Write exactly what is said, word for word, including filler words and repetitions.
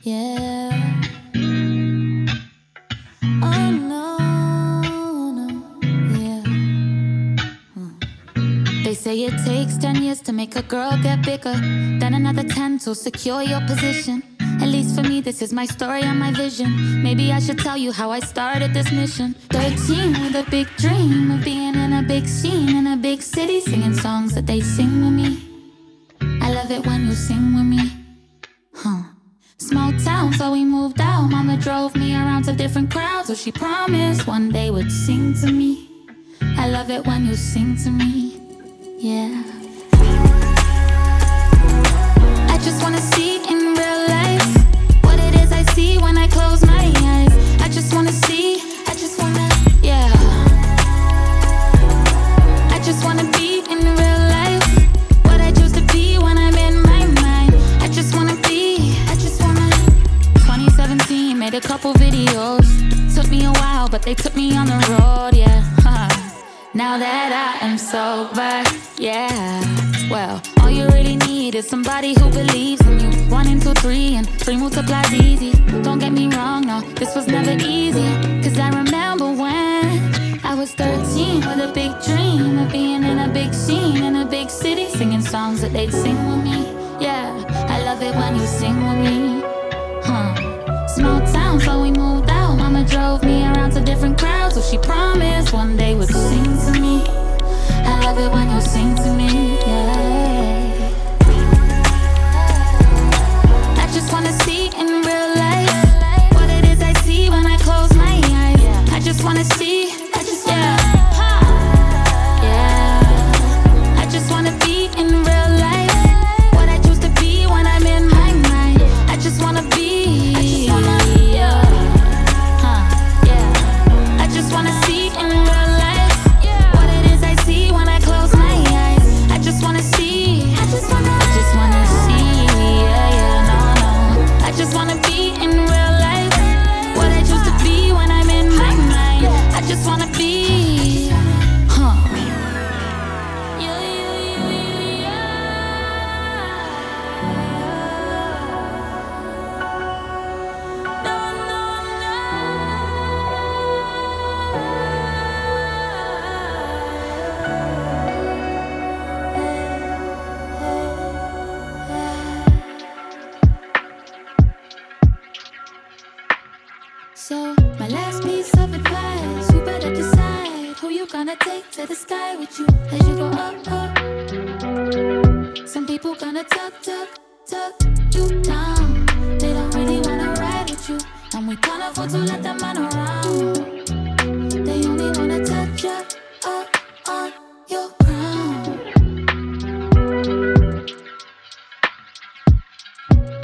Yeah. Oh no, no, yeah. Hmm. They say it takes ten years to make a girl get bigger, then another ten to secure your position. At least for me, this is my story and my vision. Maybe I should tell you how I started this mission. Thirteen with a big dream of being in a big scene in a big city, singing songs that they sing with me. I love it when you sing with me. Huh. Small town, so we moved out. Mama drove me around to different crowds, so she promised one day would sing to me. I love it when you sing to me. Yeah. I just wanna see in real life what it is I see when I close my eyes. I just wanna see, I just wanna, yeah. I just wanna be in real life what I choose to be when I'm in my mind. I just wanna be, I just wanna. twenty seventeen, made a couple videos. Took me a while, but they took me on the road, yeah. Now that I am sober, yeah. Well, all you really need is somebody who believes in you. One into three and three multiplies easy. Don't get me wrong, no, this was never easy. Cause I remember when I was thirteen with a big dream of being in a big scene in a big city, singing songs that they'd sing with me. Yeah, I love it when you sing with me. Huh. Small town, so we moved out. Mama drove me around to different crowds, so she promised one day would sing to me. I love it when you sing to me, yeah. I just wanna see in real life what it is I see when I close my eyes. I just wanna see, I just wanna, yeah. I just wanna be in real life what I choose to be when I'm in my mind. I just wanna be, I just wanna, yeah. Huh, yeah. I just wanna see in real life what it is I see when I close my eyes. I just wanna see, I just wanna, I just wanna see, yeah, yeah, no, no. I just wanna be in real life what I choose to be when I'm in my mind. I just wanna be, huh. Yeah, yeah, yeah, yeah. No, So, my last piece of advice, you better decide who you gonna take to the sky with you as you go up, up. Some people gonna tuck, tuck, tuck you down. They don't really wanna ride with you, and we can't afford to let them run around. They only wanna touch up, up on your crown.